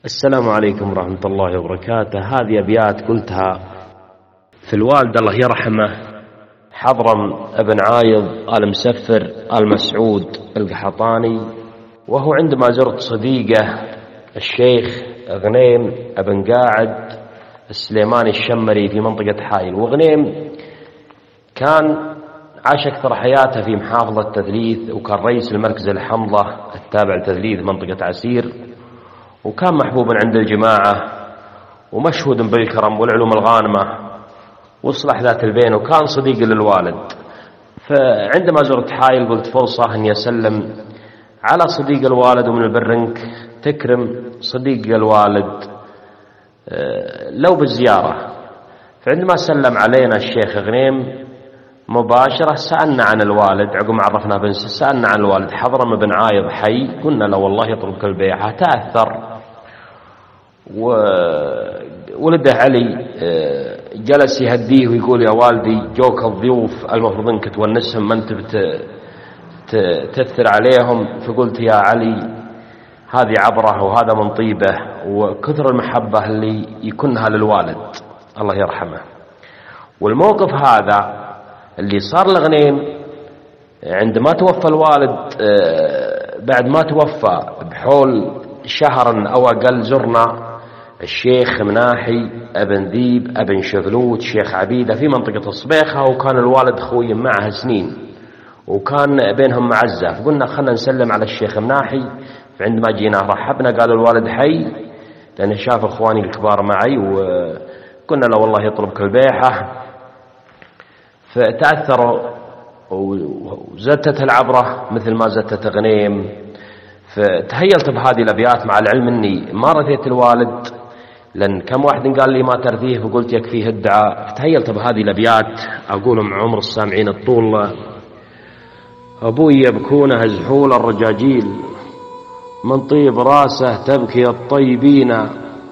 السلام عليكم ورحمة الله وبركاته. هذه أبيات قلتها في الوالد الله يرحمه حضرم ابن عايض آل مسفر آل مسعود القحطاني، وهو عندما زرت صديقه الشيخ غنيم ابن قاعد السليماني الشمري في منطقة حائل. وغنيم كان عاش أكثر حياته في محافظة تثليث، وكان رئيس المركز الحمضة التابع لتثليث منطقة عسير، وكان محبوبا عند الجماعة ومشهود بالكرم والعلوم الغانمة واصلح ذات البين، وكان صديق للوالد. فعندما زرت حائل قلت فرصة أني أسلم على صديق الوالد، ومن البرنك تكرم صديق الوالد لو بالزيارة. فعندما سلم علينا الشيخ غنيم مباشرة سألنا عن الوالد، عقب ما عرفنا بنسه سألنا عن الوالد حضرم بن عايض حي؟ قلنا له والله يطلبك البيعة. تأثر وولده علي جلس يهديه ويقول يا والدي جوك الضيوف المفروض انك تونسهم، ما انت تأثر عليهم. فقلت يا علي هذه عبرة وهذا من طيبه وكثر المحبة اللي يكونها للوالد الله يرحمه. والموقف هذا اللي صار لغنيم عندما توفى الوالد، بعد ما توفى بحول شهر أو أقل زرنا الشيخ مناحي ابن ذيب ابن شغلوت شيخ عبيدة في منطقة الصبيخة، وكان الوالد خوي معه سنين وكان بينهم معزة. فقلنا خلنا نسلم على الشيخ مناحي. فعندما جينا رحبنا قالوا الوالد حي، لأنه شاف إخواني الكبار معي، وقلنا له والله يطلبك البيحة. فتأثروا وزتت العبرة مثل ما زتت غنيم. فتهيلت بهذه الأبيات، مع العلم أني ما رثيت الوالد، لأن كم واحد قال لي ما ترثيه فقلت يكفيه الدعاء. فتهيلت بهذه الأبيات أقولهم مع عمر السامعين الطول. أبوي يبكونه زحول الرجاجيل، من طيب راسه تبكي الطيبين،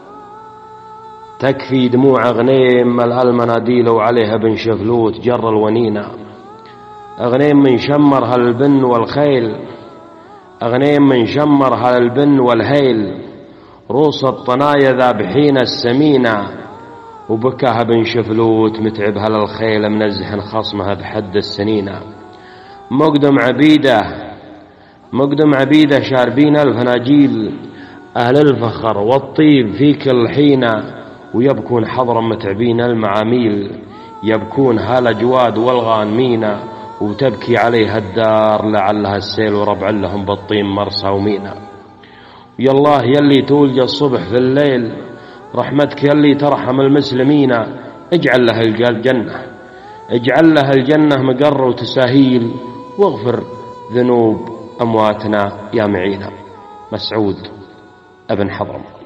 تكفي دموع غنيم ملها المناديل وعليها بن شفلوت جر الونينة. أغنيم من شمر هالبن والخيل، أغنيم من شمر هالبن والهيل، روس الطنايا ذابحين السمينة، وبكاها بن شفلوت متعبها للخيل منزح خصمها بحد السنينة. مقدم عبيدة شاربين الفناجيل، أهل الفخر والطيب في كل حين، ويبكون حضرا متعبين المعاميل، يبكون هالأجواد والغانمين، وتبكي عليها الدار لعلها السيل وربع لهم بالطين مرسى ومينا. يا الله يلي تولج الصبح في الليل، رحمتك يلي ترحم المسلمين، اجعل لها الجنة مقر وتساهيل، واغفر ذنوب أمواتنا يا معينا. مسعود ابن حضرم.